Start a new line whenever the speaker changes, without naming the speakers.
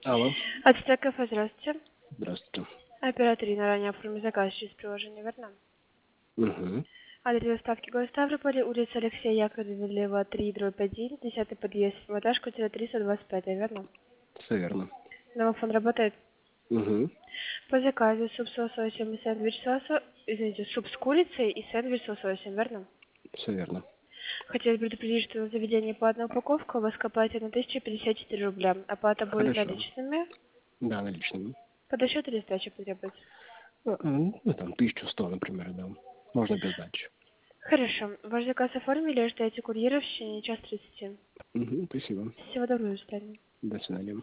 Алло.
Ацтек кафе, здравствуйте.
Здравствуйте.
Оператор Ирина ранее оформил заказ через приложение, верно?
Угу.
Адрес доставки город Ставрополь, улица Алексея Яковлева, 3/1, 10-й подъезд, этаж, квартира 325, верно?
Все верно.
Домофон работает.
Угу.
По заказу суп с лососем и сэндвич с суп с курицей и сэндвич с лососем, верно?
Все верно.
Хотелось предупредить, что на заведении по одной упаковке у вас копаете на 1054 рубля. Оплата будет
Хорошо.
наличными.
Да, наличными.
По досчету или сдачи потребуется?
Ну, там, 1100, например, да. Можно без сдачи.
Хорошо. Ваш заказ оформили, ожидаете курьера в течение часа 30.
Угу, спасибо.
Всего доброго, до свидания.
До свидания.